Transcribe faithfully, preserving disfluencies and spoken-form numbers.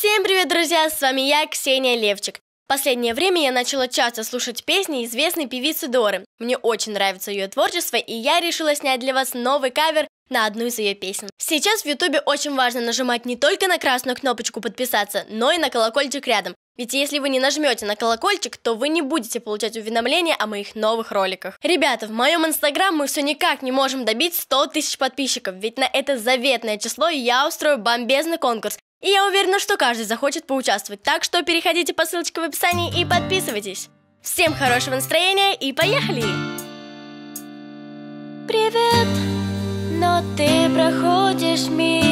Всем привет, друзья! С вами я, Ксения Левчик. В последнее время я начала часто слушать песни известной певицы Доры. Мне очень нравится ее творчество, и я решила снять для вас новый кавер на одну из ее песен. Сейчас в Ютубе очень важно нажимать не только на красную кнопочку подписаться, но и на колокольчик рядом. Ведь если вы не нажмете на колокольчик, то вы не будете получать уведомления о моих новых роликах. Ребята, в моем инстаграм мы все никак не можем добить сто тысяч подписчиков, ведь на это заветное число я устрою бомбезный конкурс. И я уверена, что каждый захочет поучаствовать, так что переходите по ссылочке в описании и подписывайтесь. Всем хорошего настроения и поехали! Привет, но ты проходишь мимо.